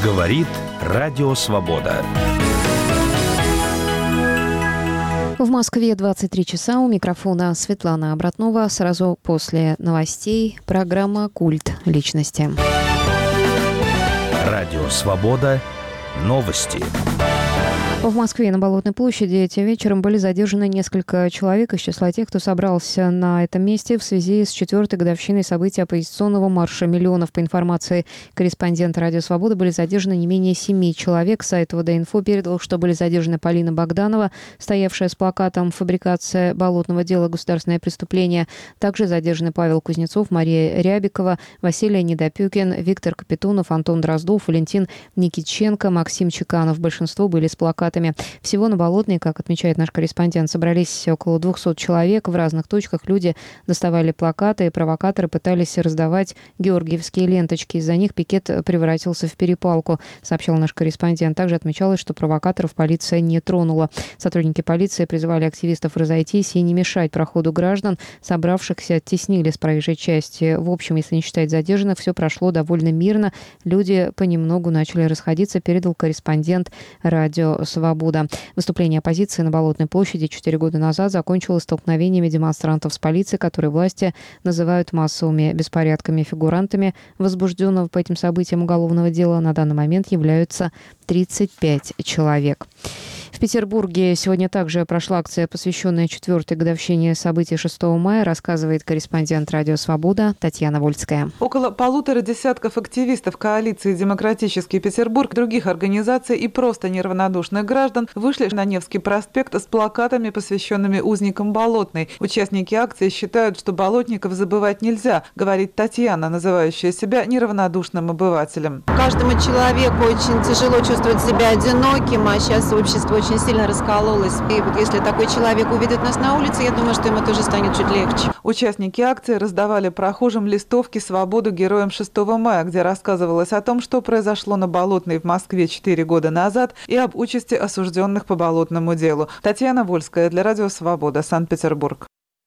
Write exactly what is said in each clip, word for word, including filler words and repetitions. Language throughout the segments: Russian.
Говорит Радио Свобода. В Москве двадцать три часа. У микрофона Светлана Обратнова. Сразу после новостей программа «Культ личности». Радио Свобода. Новости. В Москве на Болотной площади этим вечером были задержаны несколько человек из числа тех, кто собрался на этом месте в связи с четвертой годовщиной событий оппозиционного марша миллионов. По информации корреспондента «Радио Свобода», были задержаны не менее семи человек. Сайт ВД-Инфо передал, что были задержаны Полина Богданова, стоявшая с плакатом «Фабрикация болотного дела. Государственное преступление». Также задержаны Павел Кузнецов, Мария Рябикова, Василий Недопюкин, Виктор Капитонов, Антон Дроздов, Валентин Никитченко, Максим Чеканов. Большинство были с плакатами. Всего на Болотной, как отмечает наш корреспондент, собрались около двухсот человек. В разных точках люди доставали плакаты, и провокаторы пытались раздавать георгиевские ленточки. Из-за них пикет превратился в перепалку, сообщил наш корреспондент. Также отмечалось, что провокаторов полиция не тронула. Сотрудники полиции призывали активистов разойтись и не мешать проходу граждан. Собравшихся оттеснили с проезжей части. В общем, если не считать задержанных, все прошло довольно мирно. Люди понемногу начали расходиться, передал корреспондент «Радио Свобода». Выступление оппозиции на Болотной площади четыре года назад закончилось столкновениями демонстрантов с полицией, которые власти называют массовыми беспорядками. Фигурантами возбужденного по этим событиям уголовного дела на данный момент являются тридцать пять человек. В Петербурге сегодня также прошла акция, посвященная четвертой годовщине событий шестого мая, рассказывает корреспондент «Радио Свобода» Татьяна Вольская. Около полутора десятков активистов коалиции «Демократический Петербург», других организаций и просто неравнодушных граждан вышли на Невский проспект с плакатами, посвященными узникам Болотной. Участники акции считают, что болотников забывать нельзя, говорит Татьяна, называющая себя неравнодушным обывателем. Каждому человеку очень тяжело чувствовать себя одиноким, а сейчас общество очень сильно раскололось. И вот если такой человек увидит нас на улице, я думаю, что ему тоже станет чуть легче. Участники акции раздавали прохожим листовки «Свободу героям шестого мая», где рассказывалось о том, что произошло на Болотной в Москве четыре года назад и об участи осужденных по болотному делу. Татьяна Вольская для Радио Свобода, Санкт-Петербург.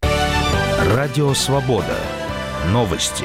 Радио Свобода. Новости.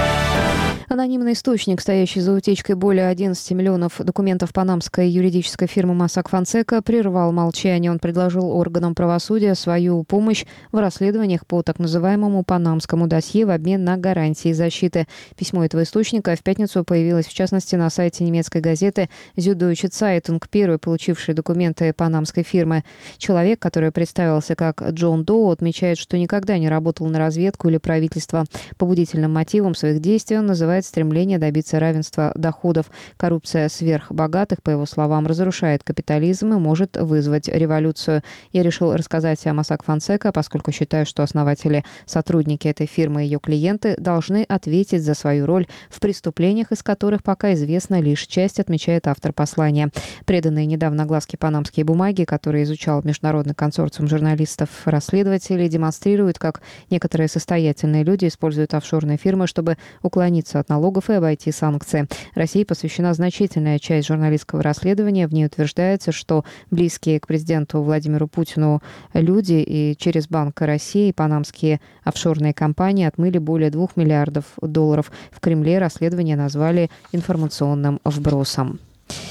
Анонимный источник, стоящий за утечкой более одиннадцати миллионов документов панамской юридической фирмы Mossack Fonseca, прервал молчание. Он предложил органам правосудия свою помощь в расследованиях по так называемому панамскому досье в обмен на гарантии защиты. Письмо этого источника в пятницу появилось, в частности, на сайте немецкой газеты Süddeutsche Zeitung, первый получивший документы панамской фирмы. Человек, который представился как Джон Доу, отмечает, что никогда не работал на разведку или правительство. Побудительным мотивом своих действий он называет стремление добиться равенства доходов. Коррупция сверхбогатых, по его словам, разрушает капитализм и может вызвать революцию. Я решил рассказать о Mossack Fonseca, поскольку считаю, что основатели, сотрудники этой фирмы и ее клиенты должны ответить за свою роль в преступлениях, из которых пока известна лишь часть, отмечает автор послания. Преданные недавно огласке панамские бумаги, которые изучал международный консорциум журналистов-расследователей, демонстрируют, как некоторые состоятельные люди используют офшорные фирмы, чтобы уклониться от налогов и обойти санкции. России посвящена значительная часть журналистского расследования. В ней утверждается, что близкие к президенту Владимиру Путину люди и через Банк России и панамские офшорные компании отмыли более двух миллиардов долларов. В Кремле расследование назвали информационным вбросом.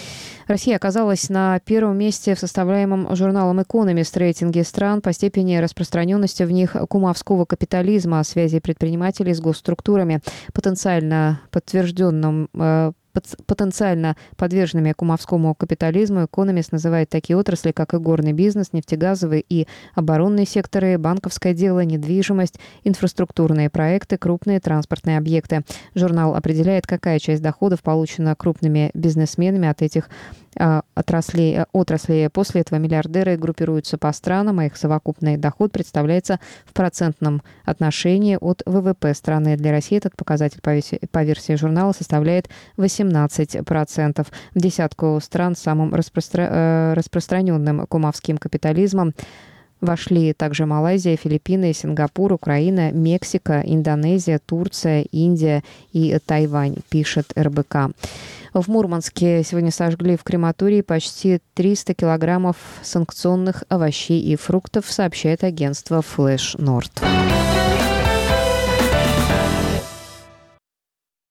Россия оказалась на первом месте в составляемом журналом «Экономист» рейтинге стран по степени распространенности в них кумовского капитализма, связи предпринимателей с госструктурами. Потенциально подтвержденным э, Потенциально подверженными кумовскому капитализму «Экономист» называет такие отрасли, как и горный бизнес, нефтегазовые и оборонные секторы, банковское дело, недвижимость, инфраструктурные проекты, крупные транспортные объекты. Журнал определяет, какая часть доходов получена крупными бизнесменами от этих отраслей, отраслей. После этого миллиардеры группируются по странам, а их совокупный доход представляется в процентном отношении от ВВП страны. Для России этот показатель по версии, по версии журнала составляет восемнадцать процентов. В десятку стран с самым распростра... распространенным кумовским капитализмом вошли также Малайзия, Филиппины, Сингапур, Украина, Мексика, Индонезия, Турция, Индия и Тайвань, пишет эр бэ ка. В Мурманске сегодня сожгли в крематории почти триста килограммов санкционных овощей и фруктов, сообщает агентство Флэш Норд.